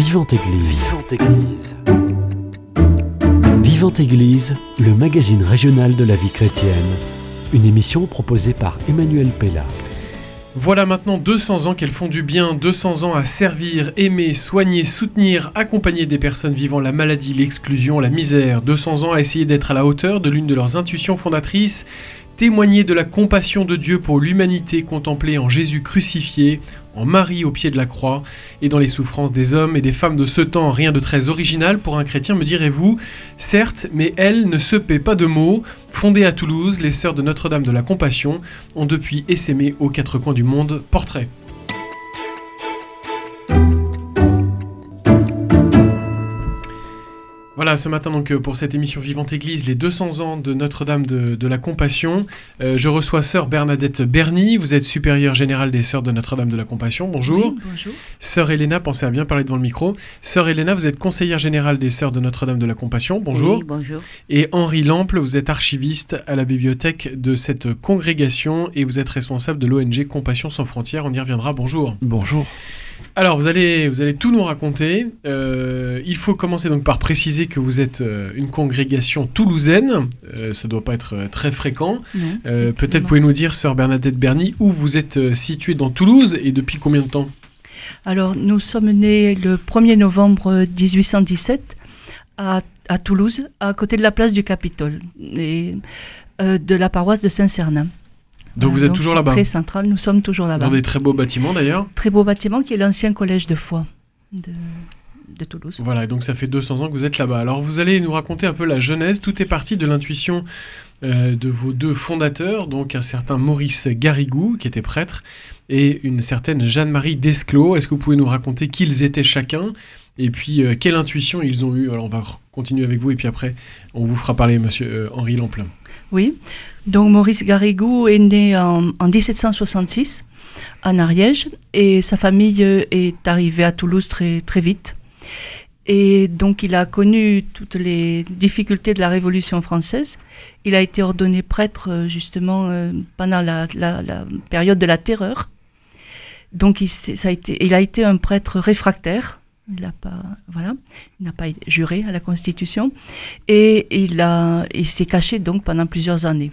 Vivante Église. Vivante Église, le magazine régional de la vie chrétienne. Une émission proposée par Emmanuel Pella. Voilà maintenant 200 ans qu'elles font du bien, 200 ans à servir, aimer, soigner, soutenir, accompagner des personnes vivant la maladie, l'exclusion, la misère. 200 ans à essayer d'être à la hauteur de l'une de leurs intuitions fondatrices, témoigner de la compassion de Dieu pour l'humanité contemplée en Jésus crucifié, en Marie au pied de la croix, et dans les souffrances des hommes et des femmes de ce temps. Rien de très original pour un chrétien, me direz-vous. Certes, mais elles ne se paient pas de mots. Fondées à Toulouse, les Sœurs de Notre-Dame de la Compassion ont depuis essaimé aux quatre coins du monde portrait. Voilà, ce matin donc pour cette émission Vivante Église, les 200 ans de Notre-Dame de la Compassion. Je reçois Sœur Bernadette Berny, vous êtes supérieure générale des Sœurs de Notre-Dame de la Compassion. Bonjour. Oui, bonjour. Sœur Elena, pensez à bien parler devant le micro. Sœur Elena, vous êtes conseillère générale des Sœurs de Notre-Dame de la Compassion. Bonjour. Oui, bonjour. Et Henri Lample, vous êtes archiviste à la bibliothèque de cette congrégation et vous êtes responsable de l'ONG Compassion sans frontières. On y reviendra. Bonjour. Bonjour. Alors, vous allez tout nous raconter. Il faut commencer donc par préciser que vous êtes une congrégation toulousaine. Ça ne doit pas être très fréquent. Non, Peut-être pouvez-nous dire, Sœur Bernadette Berny, où vous êtes située dans Toulouse et depuis combien de temps ? Alors, nous sommes nés le 1er novembre 1817 à Toulouse, à côté de la place du Capitole, et de la paroisse de Saint-Cernin. Donc vous êtes toujours là-bas ? Très central, nous sommes toujours là-bas. Dans des très beaux bâtiments d'ailleurs ? Très beau bâtiment qui est l'ancien collège de foi de Toulouse. Voilà, et donc ça fait 200 ans que vous êtes là-bas. Alors vous allez nous raconter un peu la genèse. Tout est parti de l'intuition de vos deux fondateurs, donc un certain Maurice Garrigou, qui était prêtre, et une certaine Jeanne-Marie Desclaux. Est-ce que vous pouvez nous raconter qui ils étaient chacun ? Et puis, quelle intuition ils ont eue ? Alors on va continuer avec vous, et puis après, on vous fera parler, monsieur Henri Lample. Oui, donc Maurice Garrigou est né en 1766 en Ariège et sa famille est arrivée à Toulouse très, très vite. Et donc il a connu toutes les difficultés de la Révolution française. Il a été ordonné prêtre justement pendant la période de la Terreur. Donc il a été un prêtre réfractaire. Il n'a pas juré à la Constitution et il s'est caché donc pendant plusieurs années.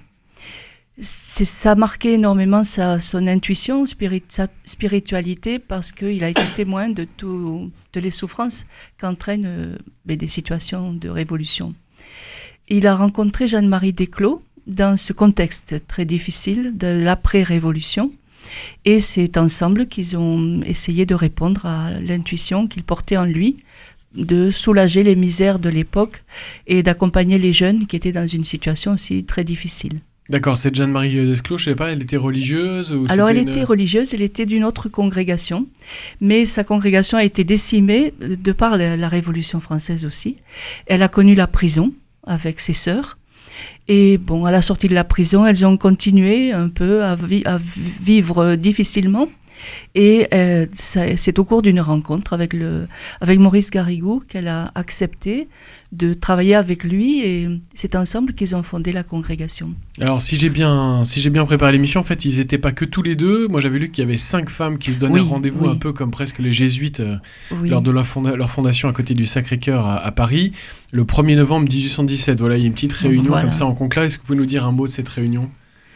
Ça a marqué énormément son intuition, sa spiritualité, parce qu'il a été témoin de toutes les souffrances qu'entraînent des situations de révolution. Il a rencontré Jeanne-Marie Desclaux dans ce contexte très difficile de l'après-révolution. Et c'est ensemble qu'ils ont essayé de répondre à l'intuition qu'il portait en lui, de soulager les misères de l'époque et d'accompagner les jeunes qui étaient dans une situation aussi très difficile. D'accord, cette Jeanne-Marie Desclaux, je ne sais pas, elle était religieuse ou Alors elle était religieuse, elle était d'une autre congrégation, mais sa congrégation a été décimée de par la Révolution française aussi. Elle a connu la prison avec ses sœurs. Et bon, à la sortie de la prison, elles ont continué un peu à vivre difficilement. Et c'est au cours d'une rencontre avec Maurice Garrigou qu'elle a accepté de travailler avec lui. Et c'est ensemble qu'ils ont fondé la congrégation. Alors, si j'ai bien préparé l'émission, en fait, ils n'étaient pas que tous les deux. Moi, j'avais lu qu'il y avait 5 femmes qui se donnaient rendez-vous un peu comme presque les jésuites lors de leur fondation à côté du Sacré-Cœur à Paris, le 1er novembre 1817. Voilà, il y a une petite réunion comme ça en conclave. Est-ce que vous pouvez nous dire un mot de cette réunion ?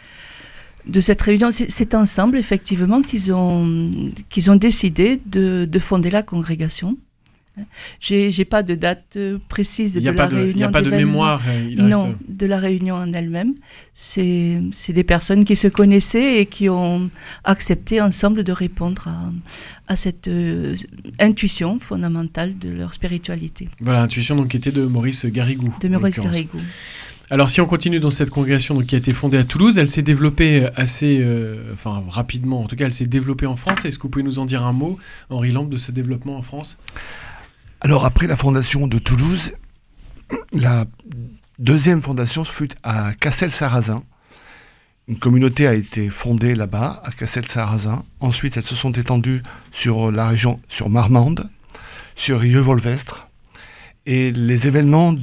De cette réunion, c'est ensemble, effectivement, qu'ils ont décidé de fonder la congrégation. J'ai pas de date précise de la réunion. Il n'y a pas de mémoire. Non, de la réunion en elle-même. C'est des personnes qui se connaissaient et qui ont accepté ensemble de répondre à cette intuition fondamentale de leur spiritualité. Voilà, l'intuition donc qui était de Maurice Garrigou. De Maurice Garrigou. Alors si on continue dans cette congrégation donc, qui a été fondée à Toulouse, elle s'est développée assez rapidement, en tout cas elle s'est développée en France. Est-ce que vous pouvez nous en dire un mot, Henri Lample, de ce développement en France ? Alors après la fondation de Toulouse, la deuxième fondation fut à Cassel-Sarrazin. Une communauté a été fondée là-bas, à Cassel-Sarrazin. Ensuite, elles se sont étendues sur la région, sur Marmande, sur Rieux-Volvestre. Et les événements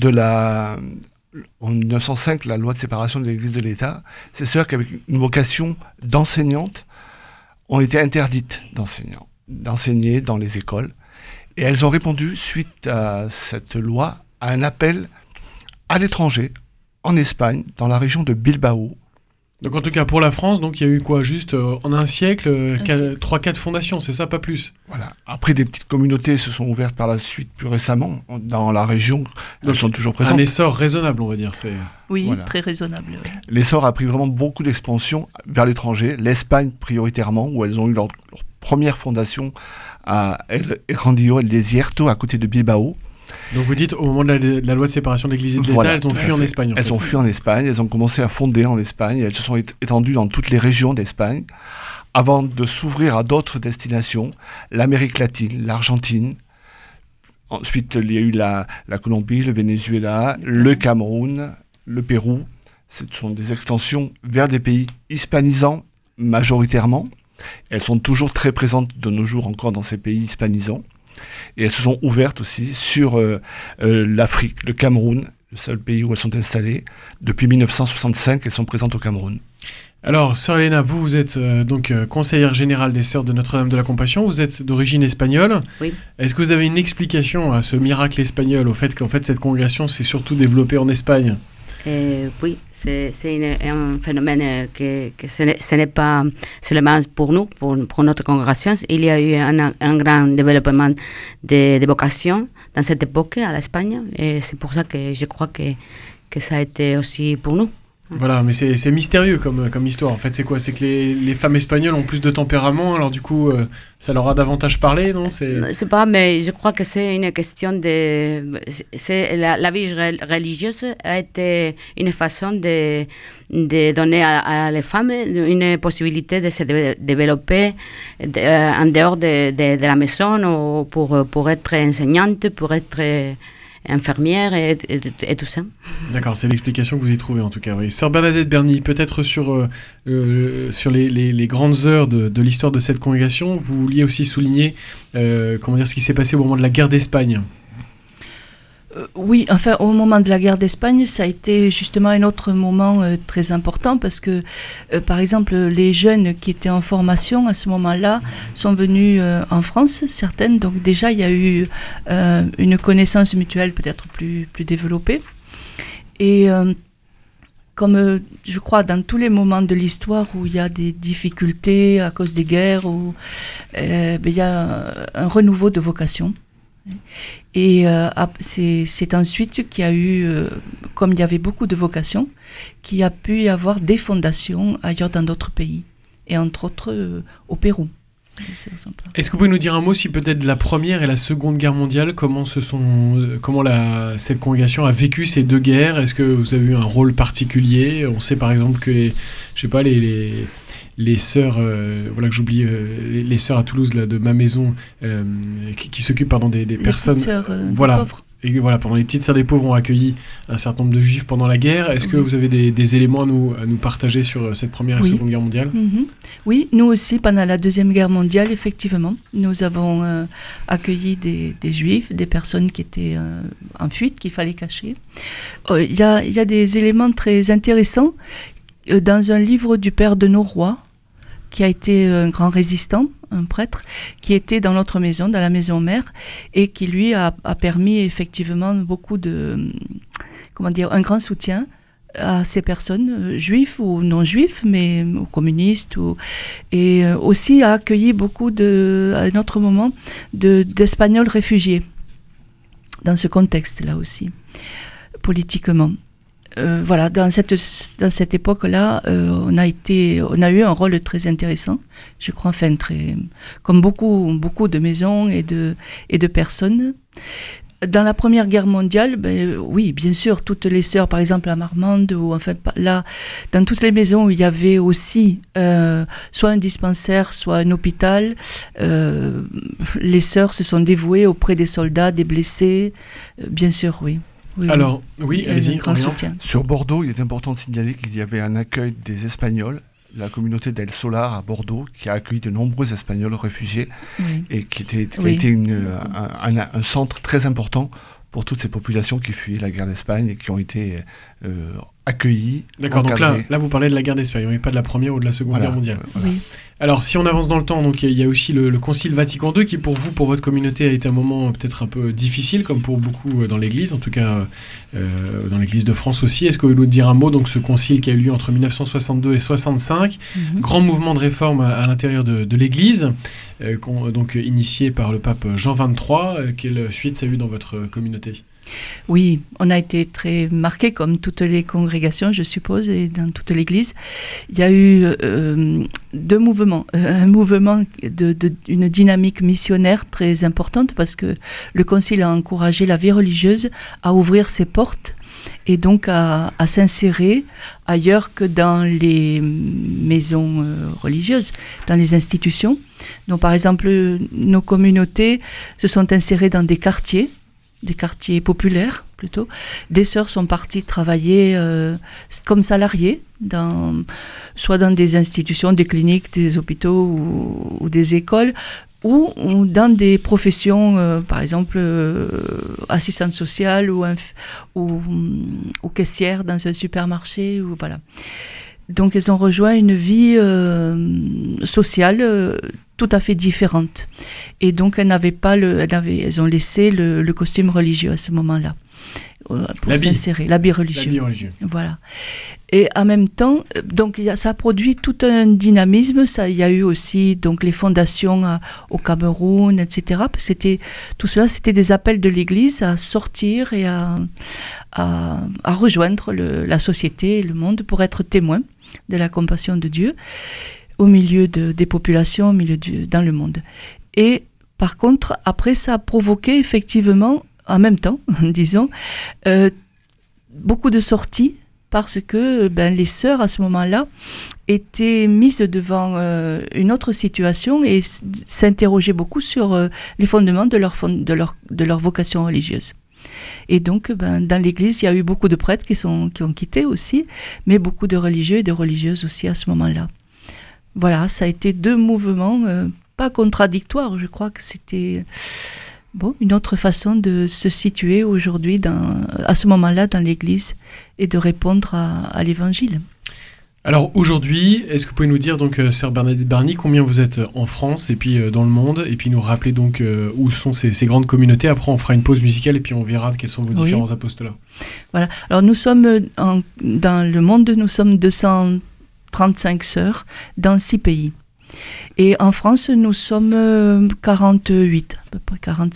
en 1905, la loi de séparation de l'Église de l'État, ces sœurs qui avaient une vocation d'enseignante ont été interdites d'enseigner dans les écoles. Et elles ont répondu, suite à cette loi, à un appel à l'étranger, en Espagne, dans la région de Bilbao. Donc en tout cas pour la France, donc il y a eu quoi, juste en un siècle, 3-4 fondations, c'est ça, pas plus. Voilà. Après, des petites communautés se sont ouvertes par la suite, plus récemment, dans la région. Elles sont toujours présentes. Un essor raisonnable, on va dire. Oui, voilà. Très raisonnable. Oui. L'essor a pris vraiment beaucoup d'expansion vers l'étranger, l'Espagne prioritairement, où elles ont eu leur première fondation à El Grandillo, El Desierto, à côté de Bilbao. Donc vous dites, au moment de la loi de séparation de l'Église et de l'État, Voilà, elles ont fui en Espagne. Elles ont fui en Espagne, elles ont commencé à fonder en Espagne, elles se sont étendues dans toutes les régions d'Espagne, avant de s'ouvrir à d'autres destinations, l'Amérique latine, l'Argentine. Ensuite, il y a eu la Colombie, le Venezuela, le Cameroun, le Pérou. Ce sont des extensions vers des pays hispanisants majoritairement. Elles sont toujours très présentes de nos jours encore dans ces pays hispanisants. Et elles se sont ouvertes aussi sur l'Afrique, le Cameroun, le seul pays où elles sont installées. Depuis 1965, elles sont présentes au Cameroun. Alors, Sœur Elena, vous êtes donc conseillère générale des Sœurs de Notre-Dame de la Compassion. Vous êtes d'origine espagnole. Oui. Est-ce que vous avez une explication à ce miracle espagnol, au fait qu'en fait cette congrégation s'est surtout développée en Espagne? Oui, c'est un phénomène que ce n'est pas seulement pour nous, pour notre congrégation. Il y a eu un grand développement de vocations dans cette époque à l'Espagne. Et c'est pour ça que je crois que ça a été aussi pour nous. Voilà, mais c'est mystérieux comme histoire. En fait, c'est quoi? C'est que les femmes espagnoles ont plus de tempérament, alors du coup, ça leur a davantage parlé, non? C'est pas, mais je crois que c'est une question de... La vie religieuse a été une façon de donner à les femmes une possibilité de se développer en dehors de la maison, ou pour être enseignante, pour être... infirmière et tout ça. D'accord, c'est l'explication que vous y trouvez en tout cas. Oui. Sœur Bernadette Berny, peut-être sur les grandes heures de l'histoire de cette congrégation, vous vouliez aussi souligner ce qui s'est passé au moment de la guerre d'Espagne. Oui, enfin, au moment de la guerre d'Espagne, ça a été justement un autre moment très important parce que, par exemple, les jeunes qui étaient en formation à ce moment-là sont venus en France, certaines. Donc déjà, il y a eu une connaissance mutuelle peut-être plus développée. Et comme je crois dans tous les moments de l'histoire où il y a des difficultés à cause des guerres, il y a un renouveau de vocation. Et c'est ensuite qu'il y a eu, comme il y avait beaucoup de vocations, qu'il y a pu y avoir des fondations ailleurs dans d'autres pays, et entre autres au Pérou. Est-ce que vous pouvez nous dire un mot si peut-être de la Première et la Seconde Guerre mondiale, comment cette congrégation a vécu ces deux guerres? Est-ce que vous avez eu un rôle particulier? On sait par exemple que les sœurs, voilà que j'oublie, les sœurs à Toulouse là, de ma maison, qui s'occupent des personnes, sœurs, voilà, pauvres. Et voilà, pendant les petites sœurs des pauvres ont accueilli un certain nombre de juifs pendant la guerre. Est-ce que vous avez des éléments à nous partager sur cette Première et Seconde Guerre mondiale? Oui, nous aussi, pendant la Deuxième Guerre mondiale, effectivement, nous avons accueilli des juifs, des personnes qui étaient en fuite, qu'il fallait cacher. Il y a des éléments très intéressants dans un livre du père de Noroy, qui a été un grand résistant, un prêtre, qui était dans notre maison, dans la maison mère, et qui lui a permis effectivement beaucoup un grand soutien à ces personnes, juifs ou non juifs, mais aux communistes, et aussi a accueilli beaucoup à un autre moment d'Espagnols réfugiés, dans ce contexte-là aussi, politiquement. Voilà, dans cette époque-là, on a eu un rôle très intéressant, je crois, comme beaucoup de maisons et de personnes. Dans la Première Guerre mondiale, oui, bien sûr, toutes les sœurs, par exemple à Marmande, là, dans toutes les maisons où il y avait aussi soit un dispensaire, soit un hôpital, les sœurs se sont dévouées auprès des soldats, des blessés, bien sûr, oui. Oui, alors, oui, allez-y. Sur Bordeaux, il est important de signaler qu'il y avait un accueil des Espagnols, la communauté d'El Solar à Bordeaux, qui a accueilli de nombreux Espagnols réfugiés et qui a été un centre très important pour toutes ces populations qui fuyaient la guerre d'Espagne et qui ont été accueillis. D'accord, donc encadrés. là, vous parlez de la guerre d'Espagne, mais pas de la Première ou de la Seconde Guerre mondiale. Oui. Alors, si on avance dans le temps, donc il y a aussi le Concile Vatican II qui, pour vous, pour votre communauté, a été un moment peut-être un peu difficile, comme pour beaucoup dans l'Église, en tout cas dans l'Église de France aussi. Est-ce que vous voulez nous dire un mot, donc ce concile qui a eu lieu entre 1962 et 65, grand mouvement de réforme à l'intérieur de l'Église, donc initié par le pape Jean XXIII. Quelle suite ça a eu dans votre communauté ? Oui, on a été très marqués, comme toutes les congrégations, je suppose, et dans toute l'Église. Il y a eu deux mouvements. Un mouvement une dynamique missionnaire très importante, parce que le Concile a encouragé la vie religieuse à ouvrir ses portes et donc à s'insérer ailleurs que dans les maisons religieuses, dans les institutions. Donc, par exemple, nos communautés se sont insérées dans des quartiers populaires plutôt. Des sœurs sont parties travailler comme salariées, soit dans des institutions, des cliniques, des hôpitaux ou des écoles, ou dans des professions, par exemple assistante sociale ou caissière dans un supermarché. Voilà. Donc elles ont rejoint une vie sociale tout à fait différente. Et donc elles ont laissé le costume religieux à ce moment-là pour s'insérer, l'habit religieux. Voilà. Et en même temps, donc ça a produit tout un dynamisme. Il y a eu aussi donc les fondations au Cameroun, etc. Tout cela, c'était des appels de l'Église à sortir et à rejoindre la société, le monde, pour être témoin de la compassion de Dieu au milieu des populations, dans le monde. Et par contre, après, ça a provoqué effectivement, en même temps, disons, beaucoup de sorties, parce que les sœurs, à ce moment-là, étaient mises devant une autre situation et s'interrogeaient beaucoup sur les fondements de leur vocation religieuse. Et donc, dans l'Église, il y a eu beaucoup de prêtres qui ont quitté aussi, mais beaucoup de religieux et de religieuses aussi à ce moment-là. Voilà, ça a été deux mouvements pas contradictoires. Je crois que c'était une autre façon de se situer aujourd'hui, à ce moment-là, dans l'Église et de répondre à l'Évangile. Alors aujourd'hui, est-ce que vous pouvez nous dire, donc, sœur Bernadette Barny, combien vous êtes en France et puis dans le monde, et puis nous rappeler donc où sont ces grandes communautés. Après, on fera une pause musicale et puis on verra quels sont vos différents apostolats. Voilà. Alors nous sommes, dans le monde, nous sommes 235 sœurs dans 6 pays. Et en France, nous sommes 48, à peu près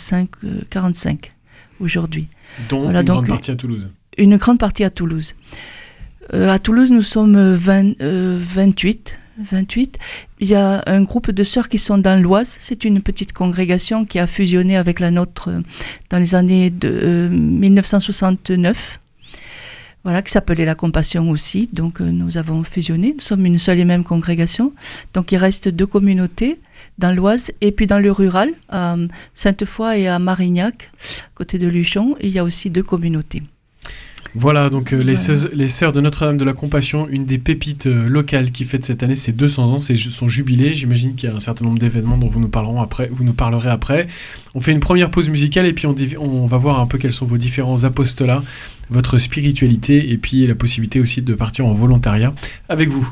45 aujourd'hui. Dont une grande partie à Toulouse. Une grande partie à Toulouse. À Toulouse, nous sommes 28. Il y a un groupe de sœurs qui sont dans l'Oise. C'est une petite congrégation qui a fusionné avec la nôtre dans les années 1969. Voilà, qui s'appelait La Compassion aussi. Donc nous avons fusionné. Nous sommes une seule et même congrégation. Donc il reste 2 communautés dans l'Oise et puis dans le rural, à Sainte-Foy et à Marignac, côté de Luchon. Il y a aussi 2 communautés. Voilà, donc les sœurs de Notre-Dame de la Compassion, une des pépites locales qui fête cette année ses 200 ans, c'est son jubilé. J'imagine qu'il y a un certain nombre d'événements dont vous nous parlerez après. On fait une première pause musicale et puis on va voir un peu quels sont vos différents apostolats, votre spiritualité et puis la possibilité aussi de partir en volontariat avec vous.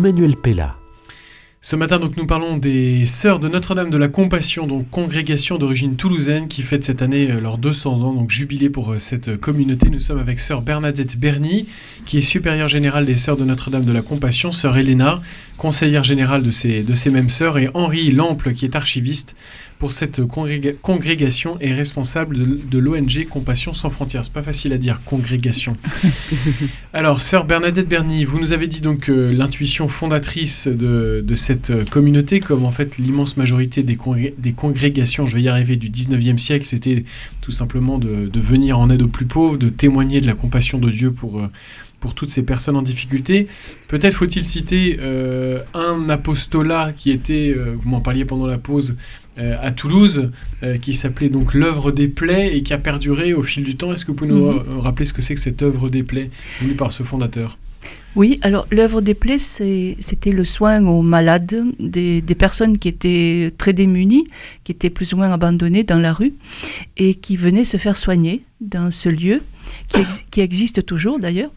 Emmanuel Pella. Ce matin, donc, nous parlons des Sœurs de Notre-Dame de la Compassion, donc congrégation d'origine toulousaine qui fête cette année leurs 200 ans, donc jubilé pour cette communauté. Nous sommes avec Sœur Bernadette Berny, qui est supérieure générale des Sœurs de Notre-Dame de la Compassion, Sœur Elena, conseillère générale de ces mêmes sœurs, et Henri Lample, qui est archiviste pour cette congrégation et responsable de l'ONG Compassion sans frontières. C'est pas facile à dire, congrégation. Alors, Sœur Bernadette Berny, vous nous avez dit donc l'intuition fondatrice de cette communauté, comme en fait l'immense majorité des congrégations, je vais y arriver, du 19e siècle, c'était tout simplement de venir en aide aux plus pauvres, de témoigner de la compassion de Dieu pour toutes ces personnes en difficulté. Peut-être faut-il citer un apostolat qui était, vous m'en parliez pendant la pause, à Toulouse, qui s'appelait donc l'œuvre des plaies et qui a perduré au fil du temps. Est-ce que vous pouvez nous rappeler ce que c'est que cette œuvre des plaies voulue par ce fondateur ? Oui, alors l'œuvre des plaies, c'était le soin aux malades, des personnes qui étaient très démunies, qui étaient plus ou moins abandonnées dans la rue et qui venaient se faire soigner dans ce lieu, qui existe toujours d'ailleurs.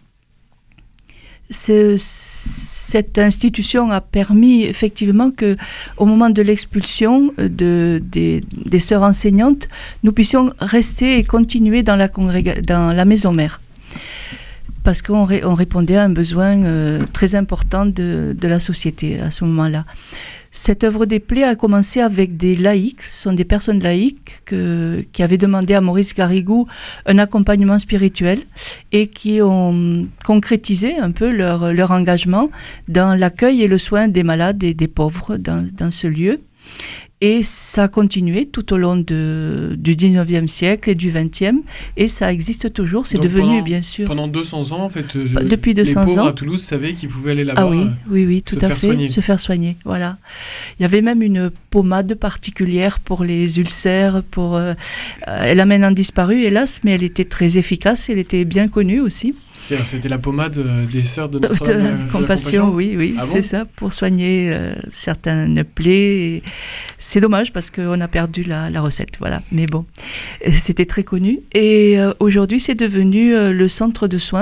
Cette institution a permis effectivement qu'au moment de l'expulsion des sœurs enseignantes, nous puissions rester et continuer dans la maison mère. Parce qu'on répondait à un besoin très important de la société à ce moment-là. Cette œuvre des plaies a commencé avec des laïcs, ce sont des personnes laïques qui avaient demandé à Maurice Garrigou un accompagnement spirituel et qui ont concrétisé un peu leur engagement dans l'accueil et le soin des malades et des pauvres dans ce lieu. Et ça a continué tout au long du 19e siècle et du 20e, et ça existe toujours. C'est donc devenu, bien sûr... Pendant 200 ans, en fait, depuis 200 les pauvres ans, à Toulouse savaient qu'ils pouvaient aller là-bas. Ah oui, tout à fait, se faire soigner. Voilà. Il y avait même une pommade particulière pour les ulcères. Elle a maintenant disparu, hélas, mais elle était très efficace, elle était bien connue aussi. C'était la pommade des Sœurs de Notre-Dame de la Compassion, oui, ah bon, c'est ça, pour soigner certaines plaies. Et c'est dommage parce qu'on a perdu la recette, voilà. Mais bon, c'était très connu. Et aujourd'hui, c'est devenu le centre de soins,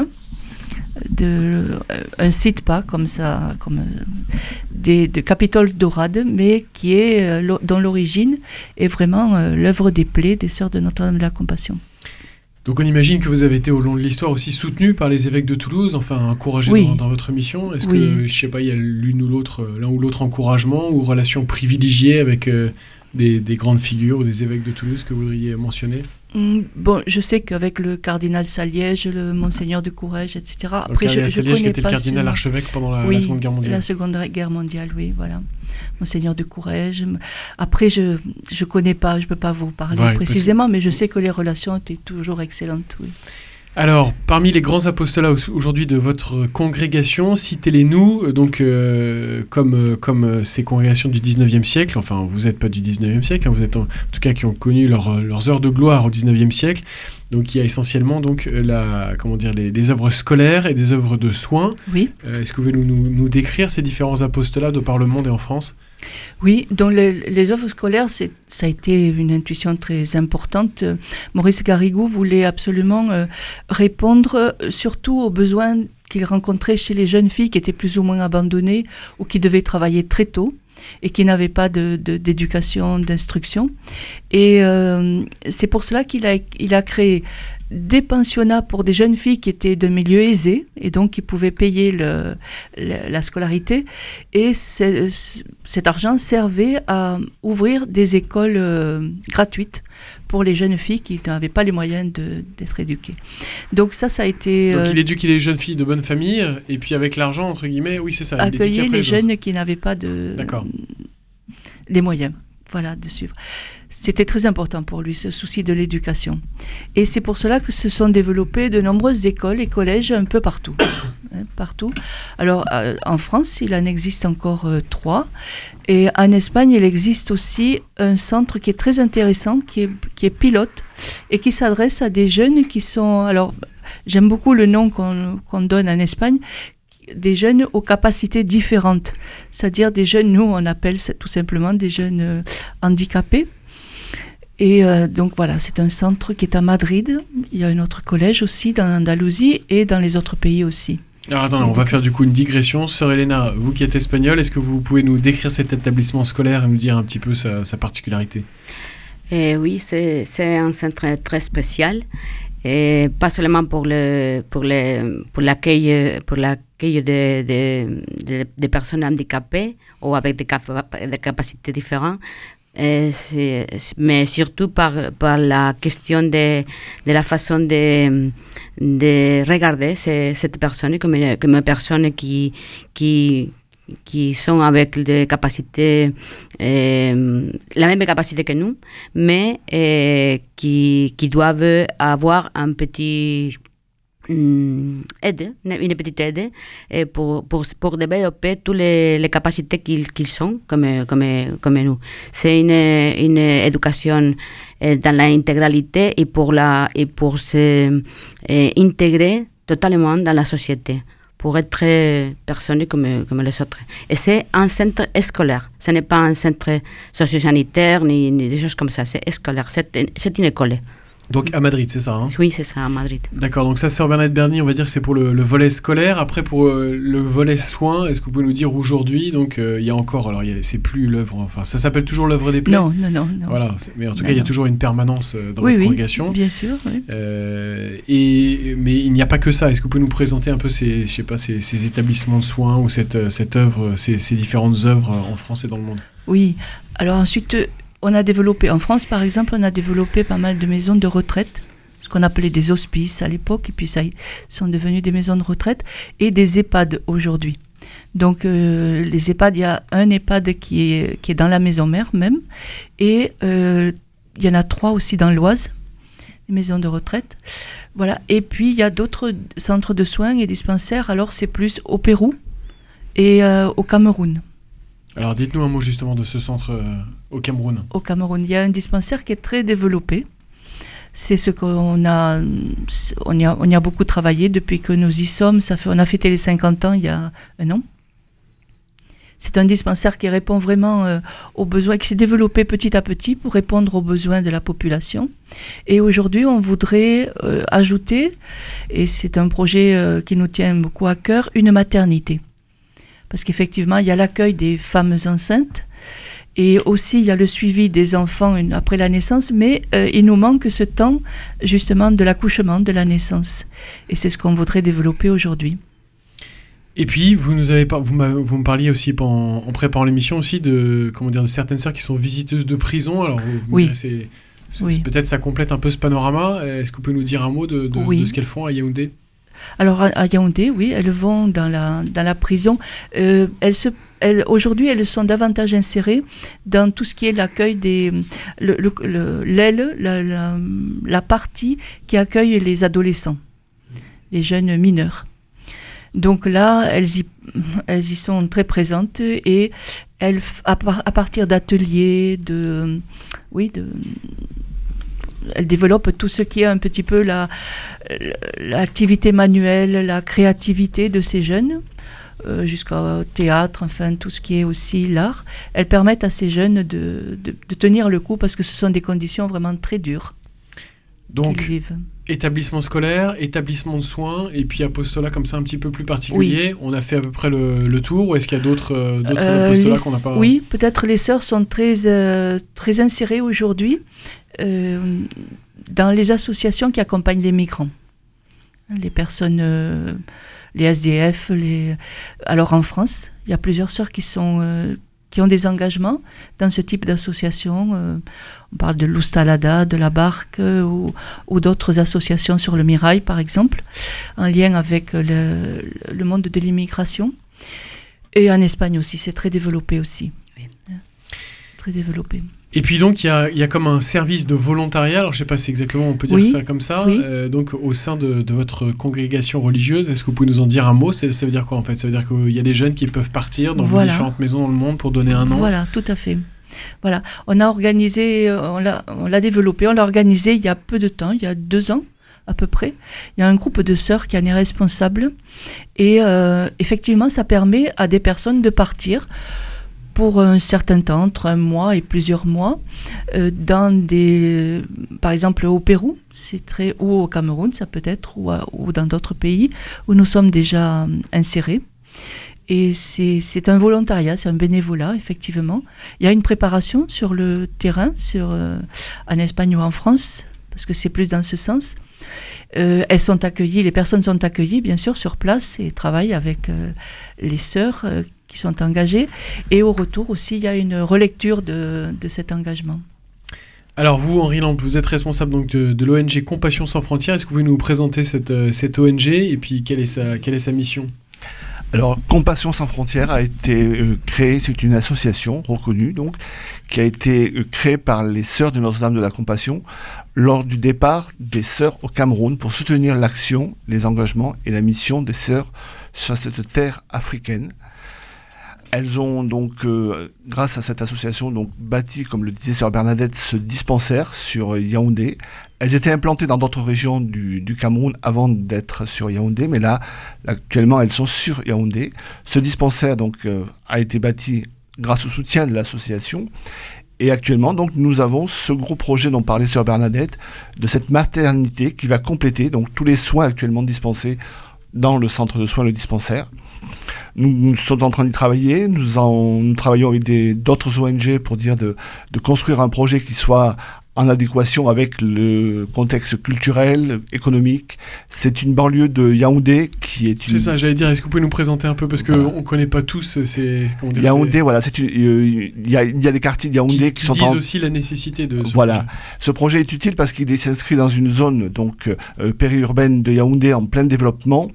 un site pas comme ça, de Capitole d'Orade, mais dont l'origine est vraiment l'œuvre des plaies des Sœurs de Notre-Dame de la Compassion. Donc on imagine que vous avez été au long de l'histoire aussi soutenu par les évêques de Toulouse, enfin encouragé dans votre mission. Est-ce que, je sais pas, il y a l'un ou l'autre encouragement ou relation privilégiée avec des grandes figures ou des évêques de Toulouse que vous voudriez mentionner ? Bon, je sais qu'avec le cardinal Saliège, le monseigneur de Courrèges, etc. Après, le cardinal Saliège qui était le cardinal archevêque pendant la Seconde Guerre mondiale. La Seconde Guerre mondiale, oui, voilà. Monseigneur de Courrèges. Après, je connais pas, je peux pas vous parler précisément, mais je sais que les relations étaient toujours excellentes, oui. Alors, parmi les grands apostolats aujourd'hui de votre congrégation, citez-les-nous, donc comme ces congrégations du 19e siècle, enfin vous n'êtes pas du 19e siècle, vous êtes en tout cas qui ont connu leurs heures de gloire au 19e siècle, donc il y a essentiellement donc, les œuvres scolaires et des œuvres de soins. Oui. Est-ce que vous pouvez nous décrire ces différents apostolats de par le monde et en France ? Oui, dans les œuvres scolaires, ça a été une intuition très importante. Maurice Garrigou voulait absolument répondre surtout aux besoins qu'il rencontrait chez les jeunes filles qui étaient plus ou moins abandonnées ou qui devaient travailler très tôt et qui n'avaient pas d'éducation, d'instruction. Et c'est pour cela qu'il a créé des pensionnats pour des jeunes filles qui étaient de milieux aisés et donc qui pouvaient payer la scolarité. Et cet argent servait à ouvrir des écoles gratuites pour les jeunes filles qui n'avaient pas les moyens d'être éduquées. Donc ça a été... Donc il éduquait les jeunes filles de bonne famille et puis avec l'argent, entre guillemets, oui c'est ça. Accueillir les jeunes qui n'avaient pas les moyens. Voilà, de suivre. C'était très important pour lui, ce souci de l'éducation. Et c'est pour cela que se sont développées de nombreuses écoles et collèges un peu partout. Partout. Alors, en France, il en existe encore 3. Et en Espagne, il existe aussi un centre qui est très intéressant, qui est pilote, et qui s'adresse à des jeunes qui sont... Alors, j'aime beaucoup le nom qu'on donne en Espagne, des jeunes aux capacités différentes, c'est-à-dire des jeunes, nous on appelle tout simplement des jeunes handicapés. Et donc voilà, c'est un centre qui est à Madrid, il y a un autre collège aussi dans l'Andalousie et dans les autres pays aussi. Alors attendez, on va faire du coup une digression. Sœur Elena, vous qui êtes espagnole, est-ce que vous pouvez nous décrire cet établissement scolaire et nous dire un petit peu sa particularité? Oui, c'est un centre très spécial, et pas seulement pour l'accueil des personnes handicapées ou avec des capacités différentes, mais surtout par la question de la façon de regarder cette personne comme une personne qui sont avec des capacités, la même capacité que nous, mais qui doivent avoir une petite aide pour développer toutes les capacités qu'ils sont comme nous. C'est une éducation dans l'intégralité et pour se intégrer totalement dans la société, pour être personnes comme les autres. Et c'est un centre scolaire. Ce n'est pas un centre socio-sanitaire ni des choses comme ça. C'est scolaire. C'est une école. Donc à Madrid, c'est ça, hein? Oui, c'est ça, à Madrid. D'accord, donc ça, Sœur Bernadette Berny, on va dire que c'est pour le volet scolaire. Après, pour le volet soins, est-ce que vous pouvez nous dire aujourd'hui, donc il y a encore, alors c'est plus l'œuvre, enfin ça s'appelle toujours l'œuvre des plaies? Non. Voilà, mais en tout cas, il y a toujours une permanence dans la congrégation. Oui, bien sûr. Oui. Mais il n'y a pas que ça. Est-ce que vous pouvez nous présenter un peu ces établissements de soins ou cette œuvre, ces différentes œuvres en France et dans le monde? Oui, alors ensuite... On a développé, en France par exemple, on a développé pas mal de maisons de retraite, ce qu'on appelait des hospices à l'époque, et puis ça sont devenus des maisons de retraite, et des EHPAD aujourd'hui. Donc les EHPAD, il y a un EHPAD qui est dans la maison mère même, et il y en a 3 aussi dans l'Oise, des maisons de retraite. Voilà. Et puis il y a d'autres centres de soins et dispensaires, alors c'est plus au Pérou et au Cameroun. Alors dites-nous un mot justement de ce centre au Cameroun. Au Cameroun, il y a un dispensaire qui est très développé. C'est ce qu'on a, on y a beaucoup travaillé depuis que nous y sommes. On a fêté les 50 ans il y a un an. C'est un dispensaire qui répond vraiment aux besoins, qui s'est développé petit à petit pour répondre aux besoins de la population. Et aujourd'hui, on voudrait ajouter, et c'est un projet qui nous tient beaucoup à cœur, une maternité. Parce qu'effectivement, il y a l'accueil des femmes enceintes et aussi il y a le suivi des enfants après la naissance, mais il nous manque ce temps justement de l'accouchement, de la naissance. Et c'est ce qu'on voudrait développer aujourd'hui. Et puis, vous me parliez aussi en préparant l'émission aussi de certaines sœurs qui sont visiteuses de prison. Alors, vous me direz, peut-être ça complète un peu ce panorama. Est-ce que vous pouvez nous dire un mot de ce qu'elles font à Yaoundé? Alors à Yaoundé, oui, elles vont dans la prison. Aujourd'hui, elles sont davantage insérées dans tout ce qui est l'accueil la partie qui accueille les adolescents, les jeunes mineurs. Donc là, elles y sont très présentes et à partir d'ateliers, elle développe tout ce qui est un petit peu l'activité manuelle, la créativité de ces jeunes, jusqu'au théâtre, enfin tout ce qui est aussi l'art. Elles permettent à ces jeunes de tenir le coup parce que ce sont des conditions vraiment très dures. Donc, qu'ils vivent. Établissement scolaire, établissement de soins, et puis apostolat comme ça un petit peu plus particulier. Oui. On a fait à peu près le tour, ou est-ce qu'il y a d'autres apostolats qu'on n'a pas... Oui, peut-être les sœurs sont très insérées aujourd'hui dans les associations qui accompagnent les migrants. Les personnes, les SDF, alors en France, il y a plusieurs sœurs qui ont des engagements dans ce type d'association. On parle de l'Oustalada, de la Barque ou d'autres associations sur le Mirail, par exemple, en lien avec le monde de l'immigration. Et en Espagne aussi, c'est très développé aussi. Oui. Très développé. Et puis donc, il y a comme un service de volontariat, alors je ne sais pas si exactement on peut dire ça comme ça, oui. Donc au sein de votre congrégation religieuse, est-ce que vous pouvez nous en dire un mot? Ça veut dire quoi en fait? Ça veut dire qu'il y a des jeunes qui peuvent partir dans différentes maisons dans le monde pour donner un nom? Voilà, tout à fait. Voilà, on a organisé, on l'a développé, on l'a organisé il y a peu de temps, il y a 2 ans à peu près. Il y a un groupe de sœurs qui en est responsable et effectivement ça permet à des personnes de partir pour un certain temps, entre un mois et plusieurs mois, par exemple au Pérou, ou au Cameroun, ça peut être, ou dans d'autres pays où nous sommes déjà insérés. Et c'est un volontariat, c'est un bénévolat, effectivement. Il y a une préparation sur le terrain, en Espagne ou en France, parce que c'est plus dans ce sens. Elles sont accueillies, les personnes sont accueillies, bien sûr, sur place et travaillent avec les sœurs qui sont engagées. Et au retour aussi, il y a une relecture de cet engagement. Alors vous, Henri Lampe, vous êtes responsable donc de l'ONG Compassion sans frontières. Est-ce que vous pouvez nous présenter cette ONG et puis quelle est sa mission ? Alors, Compassion sans frontières a été créée, c'est une association reconnue, donc, qui a été créée par les Sœurs de Notre-Dame de la Compassion lors du départ des Sœurs au Cameroun pour soutenir l'action, les engagements et la mission des Sœurs sur cette terre africaine. Elles ont donc, grâce à cette association, donc, bâti, comme le disait Sœur Bernadette, ce dispensaire sur Yaoundé. Elles étaient implantées dans d'autres régions du Cameroun avant d'être sur Yaoundé, mais là, actuellement, elles sont sur Yaoundé. Ce dispensaire donc, a été bâti grâce au soutien de l'association. Et actuellement, donc, nous avons ce gros projet dont parlait Sœur Bernadette, de cette maternité qui va compléter donc, tous les soins actuellement dispensés dans le centre de soins, le dispensaire. Nous sommes en train d'y travailler, nous travaillons avec d'autres ONG pour dire de construire un projet qui soit en adéquation avec le contexte culturel, économique. C'est une banlieue de Yaoundé qui est une... C'est ça, j'allais dire, est-ce que vous pouvez nous présenter un peu, parce qu'on ne connaît pas tous Yaoundé, voilà, il y a des quartiers de Yaoundé qui sont... disent aussi la nécessité de ce voilà. projet. Ce projet est utile parce qu'il s'inscrit dans une zone donc, périurbaine de Yaoundé en plein développement.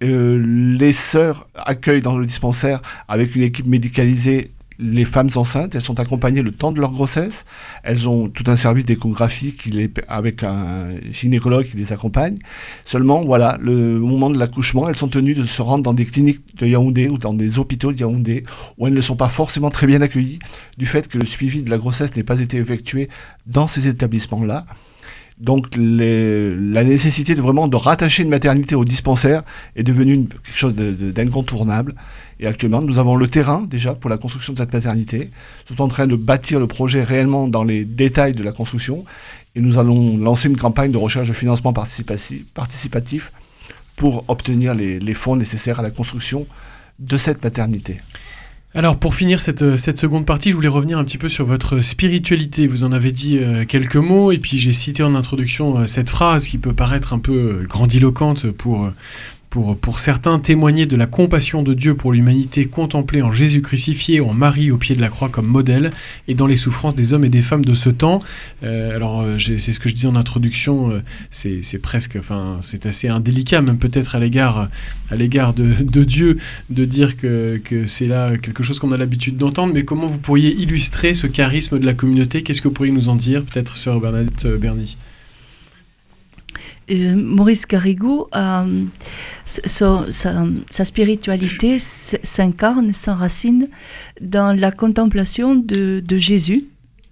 Les sœurs accueillent dans le dispensaire avec une équipe médicalisée les femmes enceintes. Elles sont accompagnées le temps de leur grossesse. Elles ont tout un service d'échographie avec un gynécologue qui les accompagne. Seulement, voilà, au moment de l'accouchement, elles sont tenues de se rendre dans des cliniques de Yaoundé ou dans des hôpitaux de Yaoundé où elles ne sont pas forcément très bien accueillies du fait que le suivi de la grossesse n'ait pas été effectué dans ces établissements-là. Donc la nécessité de rattacher une maternité au dispensaire est devenue quelque chose d'incontournable. Et actuellement, nous avons le terrain déjà pour la construction de cette maternité. Nous sommes en train de bâtir le projet réellement dans les détails de la construction. Et nous allons lancer une campagne de recherche de financement participatif pour obtenir les fonds nécessaires à la construction de cette maternité. Alors pour finir cette seconde partie, je voulais revenir un petit peu sur votre spiritualité. Vous en avez dit quelques mots et puis j'ai cité en introduction cette phrase qui peut paraître un peu grandiloquente pour certains, témoigner de la compassion de Dieu pour l'humanité contemplée en Jésus crucifié, en Marie au pied de la croix comme modèle et dans les souffrances des hommes et des femmes de ce temps. C'est ce que je disais en introduction, c'est presque, enfin, c'est assez indélicat même peut-être à l'égard de Dieu de dire que c'est là quelque chose qu'on a l'habitude d'entendre, mais comment vous pourriez illustrer ce charisme de la communauté ? Qu'est-ce que vous pourriez nous en dire, peut-être Sœur Bernadette Berny ? Maurice Garrigou, sa spiritualité s'enracine dans la contemplation de Jésus,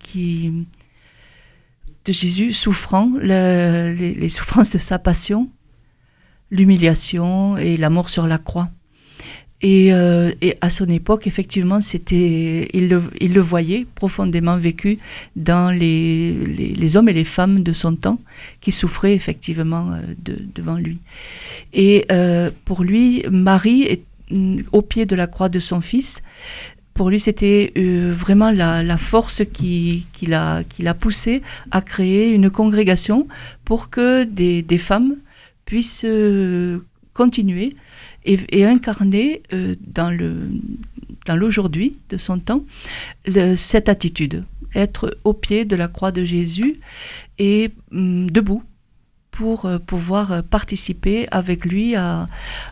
souffrant, les souffrances de sa passion, l'humiliation et la mort sur la croix. Et à son époque, effectivement, il le voyait profondément vécu dans les hommes et les femmes de son temps qui souffraient effectivement devant lui. Et pour lui, Marie est au pied de la croix de son fils. Pour lui, c'était vraiment la force qui l'a poussé à créer une congrégation pour que des femmes puissent continuer et incarner dans l'aujourd'hui de son temps cette attitude, être au pied de la croix de Jésus et debout pour pouvoir participer avec lui à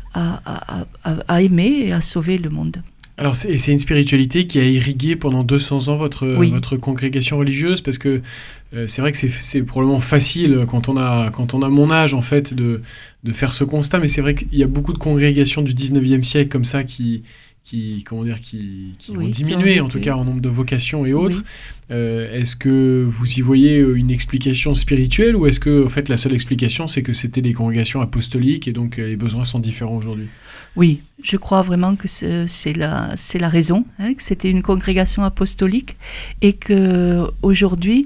aimer et à sauver le monde. Alors c'est une spiritualité qui a irrigué pendant 200 ans votre congrégation religieuse, parce que c'est vrai que c'est probablement facile quand on a mon âge en fait de faire ce constat, mais c'est vrai qu'il y a beaucoup de congrégations du 19e siècle comme ça qui comment dire, qui Oui, ont qui diminué ont en tout vécu. cas en nombre de vocations et autres. Oui. Est-ce que vous y voyez une explication spirituelle ou est-ce que en fait la seule explication c'est que c'était des congrégations apostoliques et donc les besoins sont différents aujourd'hui? Oui, je crois vraiment que c'est la raison, hein, que c'était une congrégation apostolique et que aujourd'hui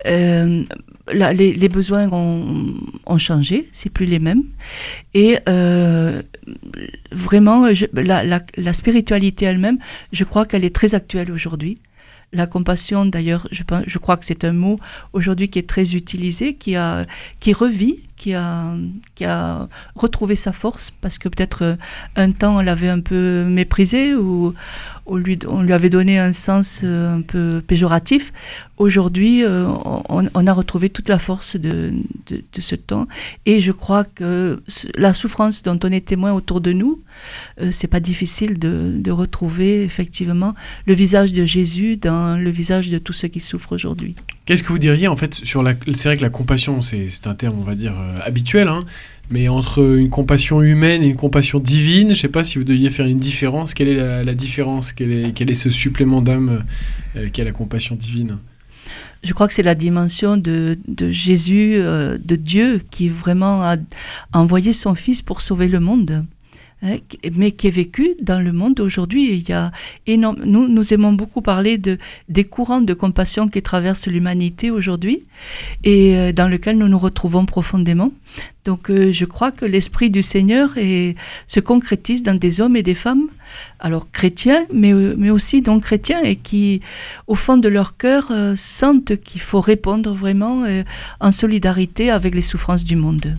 les besoins ont changé, c'est plus les mêmes. Et vraiment, la spiritualité elle-même, je crois qu'elle est très actuelle aujourd'hui. La compassion, d'ailleurs, je crois que c'est un mot aujourd'hui qui est très utilisé, qui revit, qui a retrouvé sa force, parce que peut-être un temps on l'avait un peu méprisé ou on lui avait donné un sens un peu péjoratif. Aujourd'hui, on a retrouvé toute la force de ce temps, et je crois que la souffrance dont on est témoin autour de nous, c'est pas difficile de retrouver effectivement le visage de Jésus dans le visage de tous ceux qui souffrent aujourd'hui. Qu'est-ce que vous diriez en fait sur c'est vrai que la compassion c'est un terme on va dire habituel, hein, mais entre une compassion humaine et une compassion divine, je sais pas si vous deviez faire une différence. Quelle est la différence? Quel est ce supplément d'âme qu'est la compassion divine? Je crois que c'est la dimension de Jésus, de Dieu, qui vraiment a envoyé son Fils pour sauver le monde, hein, mais qui est vécu dans le monde aujourd'hui. Il y a nous aimons beaucoup parler des courants de compassion qui traversent l'humanité aujourd'hui et dans lesquels nous nous retrouvons profondément. Donc je crois que l'Esprit du Seigneur se concrétise dans des hommes et des femmes, alors chrétiens, mais aussi non chrétiens, et qui, au fond de leur cœur, sentent qu'il faut répondre vraiment en solidarité avec les souffrances du monde.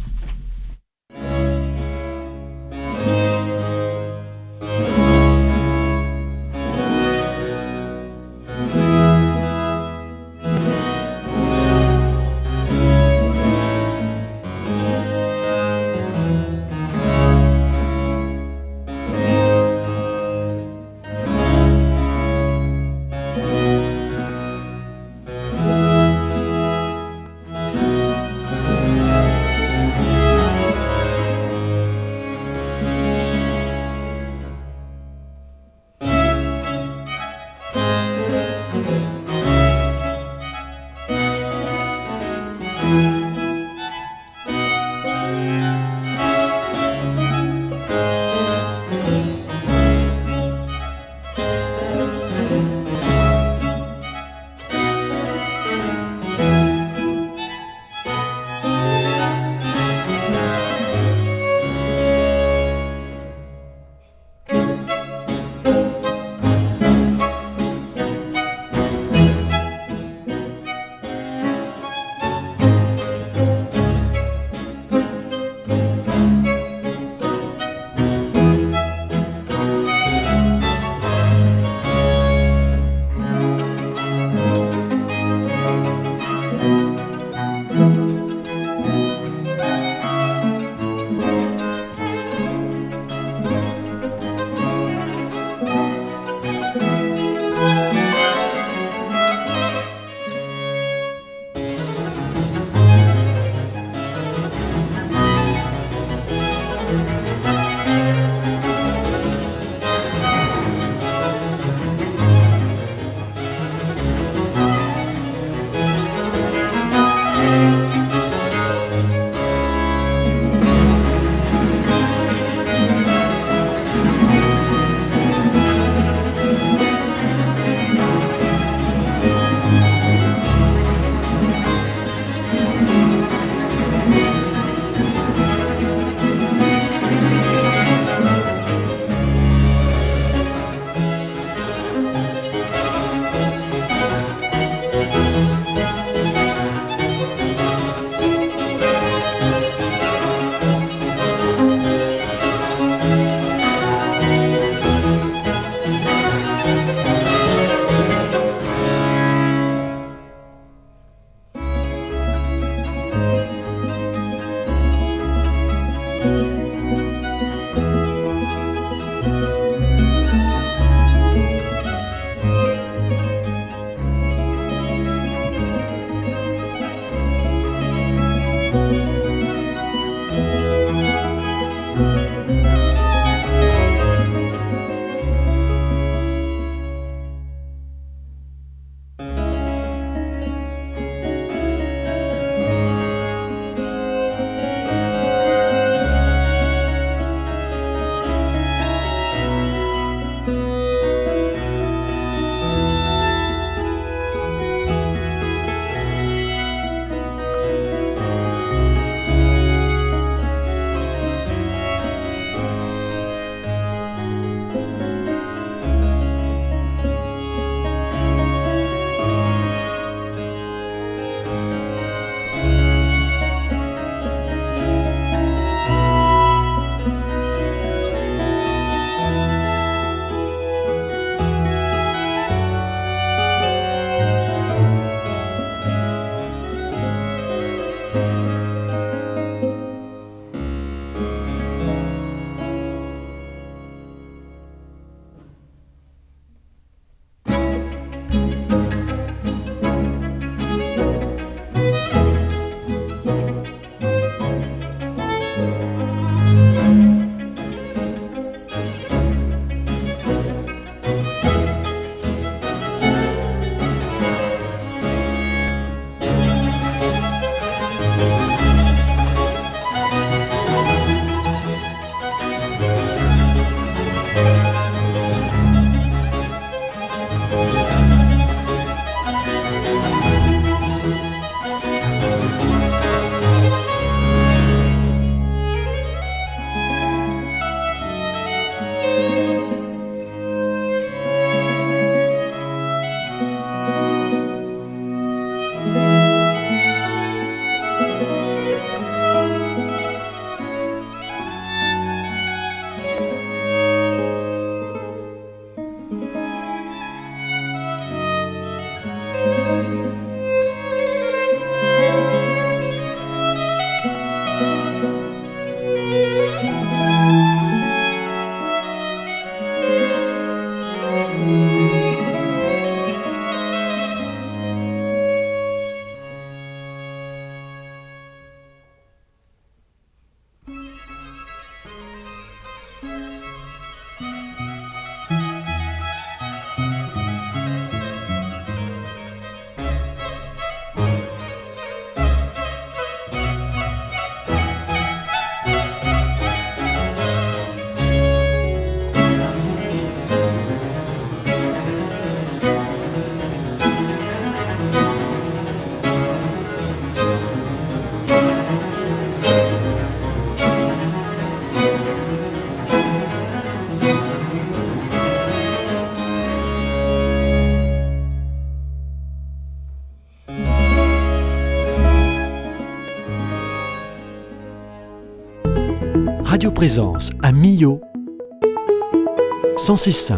Radio Présence à Millau, 106.5.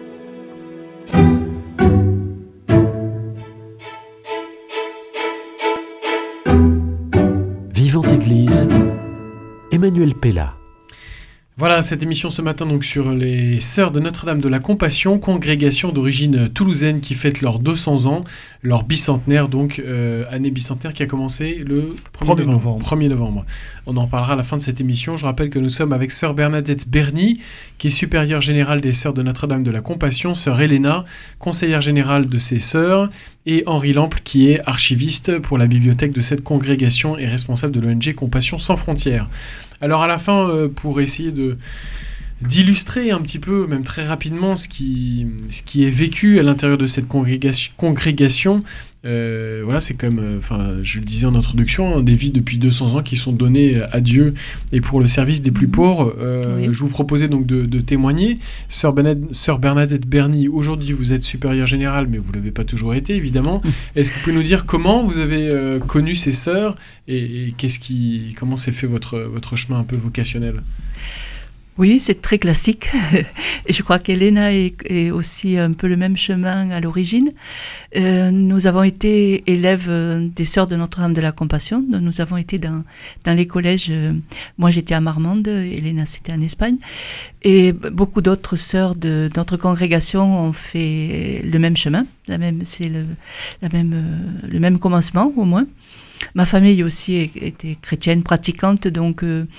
Vivante Église, Emmanuel Pella. Voilà, cette émission ce matin donc sur les Sœurs de Notre-Dame de la Compassion, congrégation d'origine toulousaine qui fête leurs 200 ans, leur bicentenaire, donc année bicentenaire qui a commencé le 1er novembre. On en parlera à la fin de cette émission. Je rappelle que nous sommes avec Sœur Bernadette Berny, qui est supérieure générale des Sœurs de Notre-Dame de la Compassion, Sœur Elena, conseillère générale de ces sœurs, et Henri Lample, qui est archiviste pour la bibliothèque de cette congrégation et responsable de l'ONG Compassion sans frontières. Alors à la fin, pour essayer d'illustrer un petit peu, même très rapidement, ce qui est vécu à l'intérieur de cette congrégation, voilà, c'est comme, je le disais en introduction, des vies depuis 200 ans qui sont données à Dieu et pour le service des plus pauvres. Oui. Je vous proposais donc de témoigner. Sœur Bernadette Berny, aujourd'hui vous êtes supérieure générale, mais vous ne l'avez pas toujours été, évidemment. Est-ce que vous pouvez nous dire comment vous avez connu ces sœurs et comment s'est fait votre chemin un peu vocationnel ? Oui, c'est très classique. Et je crois qu'Elena est aussi un peu le même chemin à l'origine. Nous avons été élèves des Sœurs de Notre-Dame de la Compassion. Nous avons été dans les collèges. Moi, j'étais à Marmande, Elena, c'était en Espagne. Et beaucoup d'autres sœurs de notre congrégation ont fait le même chemin. C'est le même commencement, au moins. Ma famille aussi était chrétienne, pratiquante, donc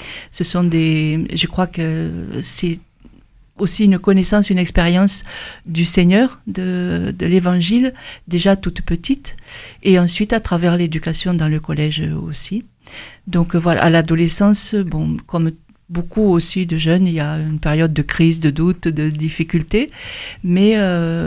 je crois que c'est aussi une connaissance, une expérience du Seigneur, de l'Évangile, déjà toute petite, et ensuite à travers l'éducation dans le collège aussi. Donc voilà, à l'adolescence, comme beaucoup aussi de jeunes, il y a une période de crise, de doute, de difficulté, mais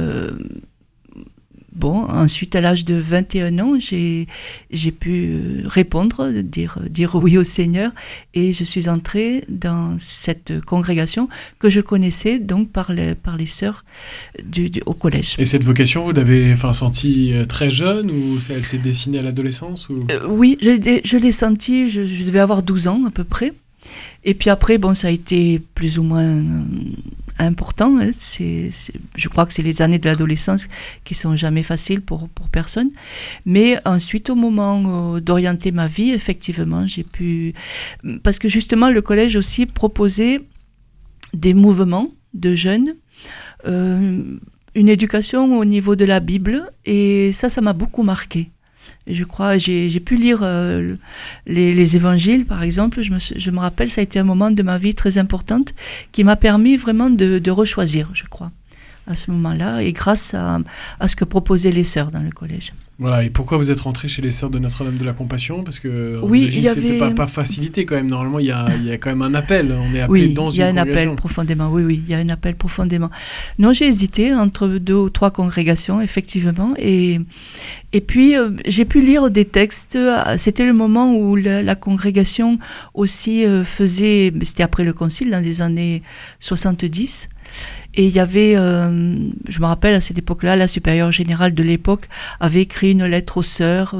ensuite, à l'âge de 21 ans, j'ai pu répondre, dire oui au Seigneur, et je suis entrée dans cette congrégation que je connaissais donc par les sœurs au collège. Et cette vocation, vous l'avez sentie très jeune, ou elle s'est dessinée à l'adolescence ou... Oui, je l'ai sentie, je devais avoir 12 ans à peu près. Et puis après, ça a été plus ou moins important. Hein. Je crois que c'est les années de l'adolescence qui sont jamais faciles pour personne. Mais ensuite, au moment d'orienter ma vie, effectivement, j'ai pu... Parce que justement, le collège aussi proposait des mouvements de jeunes, une éducation au niveau de la Bible, et ça m'a beaucoup marqué. Je crois, j'ai pu lire les évangiles, par exemple. Je me rappelle, ça a été un moment de ma vie très important qui m'a permis vraiment de rechoisir, je crois, à ce moment-là, et grâce à ce que proposaient les sœurs dans le collège. Voilà, et pourquoi vous êtes rentrée chez les Sœurs de Notre-Dame de la Compassion ? Parce que c'était pas facilité quand même. Normalement, il y a quand même un appel. On est appelé dans une congrégation. Oui, il y a un appel profondément. Oui, il y a un appel profondément. Non, j'ai hésité entre 2 ou 3 congrégations, effectivement. Et puis, j'ai pu lire des textes. C'était le moment où la congrégation aussi faisait... C'était après le concile, dans les années 70. Et il y avait, je me rappelle à cette époque-là, la supérieure générale de l'époque avait écrit une lettre aux sœurs,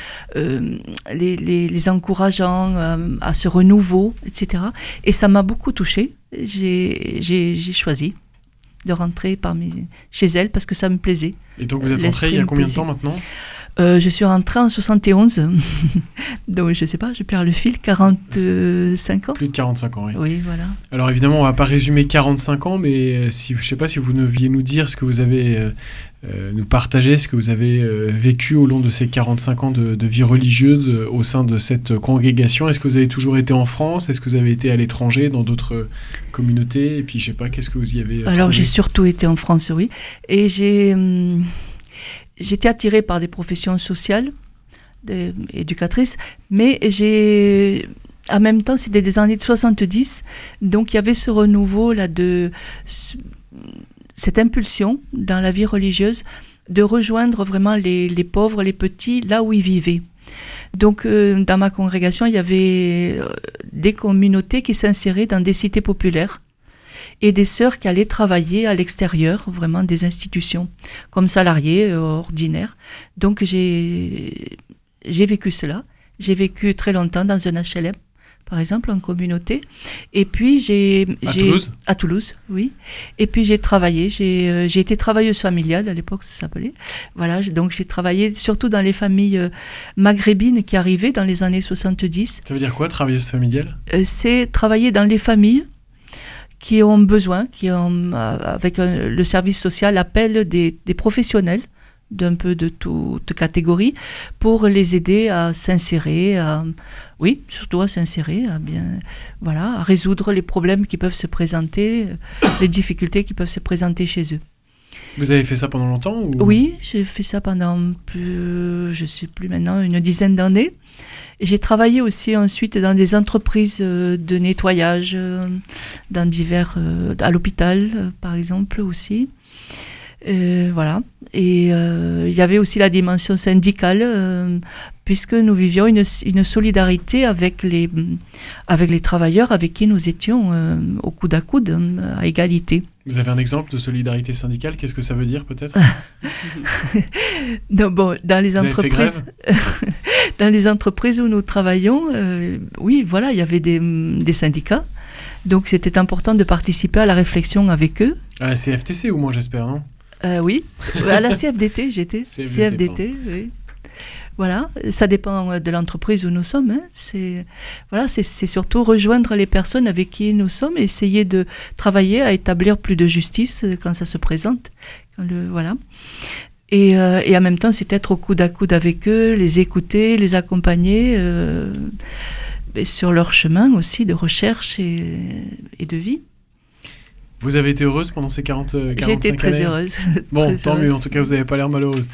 les encourageant à ce renouveau, etc. Et ça m'a beaucoup touchée. J'ai choisi de rentrer chez elle parce que ça me plaisait. Et donc vous êtes rentrée il y a combien de temps maintenant ? Je suis rentrée en 71, donc je ne sais pas, je perds le fil, 45 ans. Plus de 45 ans, oui. Oui, voilà. Alors évidemment, on ne va pas résumer 45 ans, mais je ne sais pas si vous deviez nous dire ce que vous avez, nous partager ce que vous avez vécu au long de ces 45 ans de vie religieuse au sein de cette congrégation. Est-ce que vous avez toujours été en France ? Est-ce que vous avez été à l'étranger, dans d'autres communautés ? Et puis, je ne sais pas, qu'est-ce que vous y avez Alors, j'ai surtout été en France, oui. Et j'étais attirée par des professions sociales, éducatrices, mais en même temps, c'était des années de 70, donc il y avait ce renouveau là cette impulsion dans la vie religieuse de rejoindre vraiment les pauvres, les petits, là où ils vivaient. Donc, dans ma congrégation, il y avait des communautés qui s'inséraient dans des cités populaires et des sœurs qui allaient travailler à l'extérieur, vraiment des institutions, comme salariés ordinaires. Donc j'ai vécu cela. J'ai vécu très longtemps dans un HLM, par exemple, en communauté. Et puis Toulouse ? À Toulouse, oui. Et puis j'ai travaillé, j'ai été travailleuse familiale, à l'époque ça s'appelait. Voilà, donc j'ai travaillé surtout dans les familles maghrébines qui arrivaient dans les années 70. Ça veut dire quoi, travailleuse familiale ? C'est travailler dans les familles qui ont besoin, avec le service social, appelle des professionnels d'un peu de toute catégorie pour les aider à s'insérer, surtout à s'insérer, à résoudre les problèmes qui peuvent se présenter, les difficultés qui peuvent se présenter chez eux. Vous avez fait ça pendant longtemps ou... Oui, j'ai fait ça pendant je sais plus maintenant, une dizaine d'années. Et j'ai travaillé aussi ensuite dans des entreprises de nettoyage, à l'hôpital par exemple aussi. Voilà. Et il y avait aussi la dimension syndicale, puisque nous vivions une solidarité avec les travailleurs avec qui nous étions au coude à coude, à égalité. Vous avez un exemple de solidarité syndicale ? Qu'est-ce que ça veut dire peut-être ? Dans les entreprises, dans les entreprises où nous travaillons, oui, voilà, il y avait des syndicats. Donc c'était important de participer à la réflexion avec eux. À la CFTC ou moins, j'espère, non ? Oui, à la CFDT, j'étais. CFDT, oui. Voilà, ça dépend de l'entreprise où nous sommes. Hein. C'est surtout rejoindre les personnes avec qui nous sommes, essayer de travailler à établir plus de justice quand ça se présente. Voilà. Et en même temps, c'est être au coude à coude avec eux, les écouter, les accompagner sur leur chemin aussi de recherche et de vie. Vous avez été heureuse pendant ces 45 années ? J'ai été très heureuse. Bon, très tant heureuse. mieux, en tout cas, vous n'avez pas l'air malheureuse.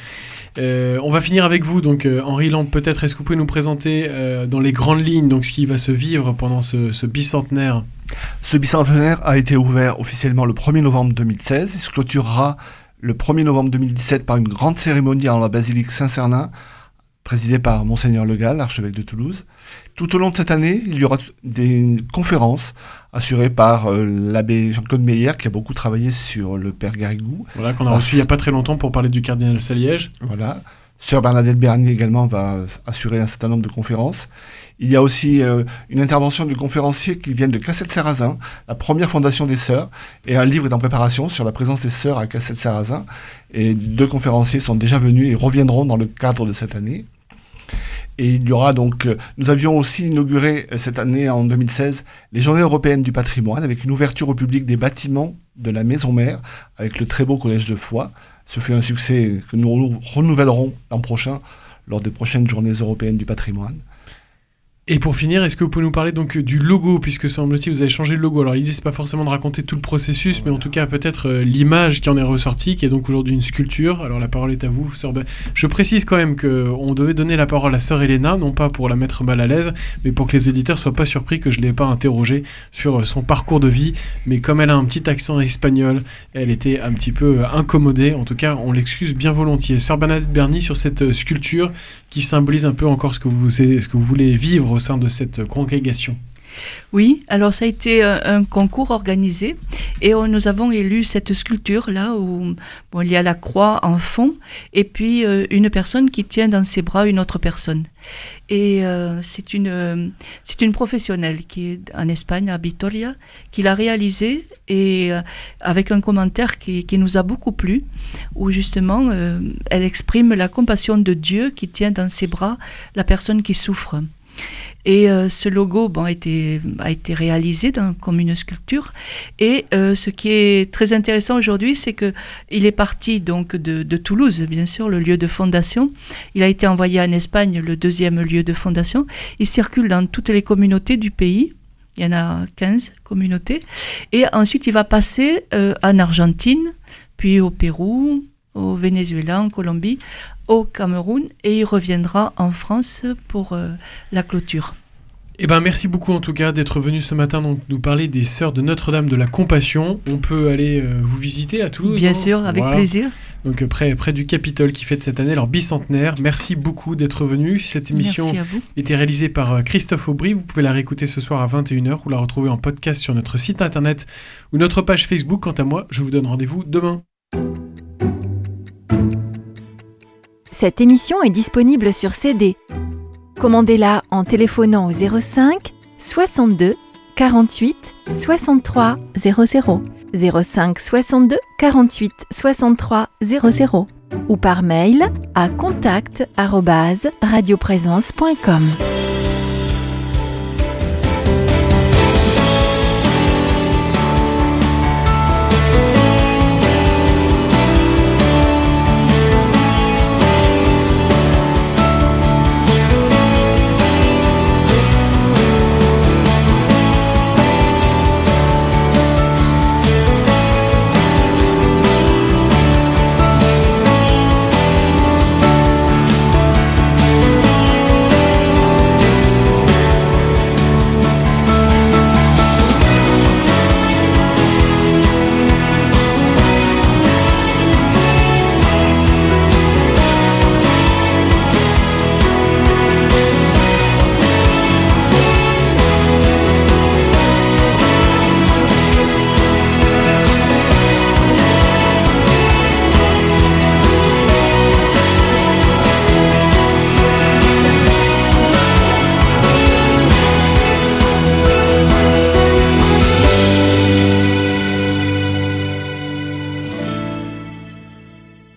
On va finir avec vous, donc Henri Lampe, peut-être, est-ce que vous pouvez nous présenter dans les grandes lignes donc, ce qui va se vivre pendant ce bicentenaire ? Ce bicentenaire a été ouvert officiellement le 1er novembre 2016. Il se clôturera le 1er novembre 2017 par une grande cérémonie en la basilique Saint-Cernin, présidée par Monseigneur Le Gall, archevêque de Toulouse. Tout au long de cette année, il y aura des conférences assurées par l'abbé Jean-Claude Meyer, qui a beaucoup travaillé sur le Père Garrigou. Voilà, qu'on a reçu il n'y a pas très longtemps pour parler du cardinal Saliège. Voilà. Sœur Bernadette Bernier également va assurer un certain nombre de conférences. Il y a aussi une intervention de conférenciers qui viennent de Cassel-Sarrazin, la première fondation des sœurs, et un livre est en préparation sur la présence des sœurs à Cassel-Sarrazin. Et 2 conférenciers sont déjà venus et reviendront dans le cadre de cette année. Et il y aura donc, nous avions aussi inauguré cette année, en 2016, les Journées européennes du patrimoine, avec une ouverture au public des bâtiments de la Maison Mère, avec le très beau collège de Foix. Ce fut un succès que nous renouvellerons l'an prochain, lors des prochaines Journées européennes du patrimoine. Et pour finir, est-ce que vous pouvez nous parler donc du logo, puisque semble-t-il vous avez changé le logo. Alors l'idée c'est pas forcément de raconter tout le processus, mais en tout cas peut-être l'image qui en est ressortie, qui est donc aujourd'hui une sculpture. Alors la parole est à vous, sœur. Je précise quand même qu'on devait donner la parole à sœur Elena, non pas pour la mettre mal à l'aise, mais pour que les éditeurs soient pas surpris que je l'ai pas interrogée sur son parcours de vie. Mais comme elle a un petit accent espagnol, elle était un petit peu incommodée. En tout cas, on l'excuse bien volontiers. Sœur Bernadette Bernier, sur cette sculpture qui symbolise un peu encore ce que vous voulez vivre au sein de cette congrégation. Oui, alors ça a été un concours organisé et nous avons élu cette sculpture-là où il y a la croix en fond et puis une personne qui tient dans ses bras une autre personne. Et c'est une professionnelle qui est en Espagne, à Vitoria, qui l'a réalisée et avec un commentaire qui nous a beaucoup plu, où justement elle exprime la compassion de Dieu qui tient dans ses bras la personne qui souffre. Et ce logo a été réalisé comme une sculpture. Et ce qui est très intéressant aujourd'hui, c'est qu'il est parti donc de Toulouse, bien sûr, le lieu de fondation. Il a été envoyé en Espagne, le 2e lieu de fondation. Il circule dans toutes les communautés du pays. Il y en a 15 communautés. Et ensuite, il va passer en Argentine, puis au Pérou, au Venezuela, en Colombie, au Cameroun, et il reviendra en France pour la clôture. Eh ben, merci beaucoup en tout cas d'être venu ce matin donc, nous parler des Sœurs de Notre-Dame de la Compassion. On peut aller vous visiter à Toulouse. Bien sûr, avec plaisir. Donc près du Capitole qui fête cette année leur bicentenaire. Merci beaucoup d'être venu. Cette émission était réalisée par Christophe Aubry. Vous pouvez la réécouter ce soir à 21h ou la retrouver en podcast sur notre site internet ou notre page Facebook. Quant à moi, je vous donne rendez-vous demain. Cette émission est disponible sur CD. Commandez-la en téléphonant au 05 62 48 63 00, 05 62 48 63 00 ou par mail à contact@radioprésence.com.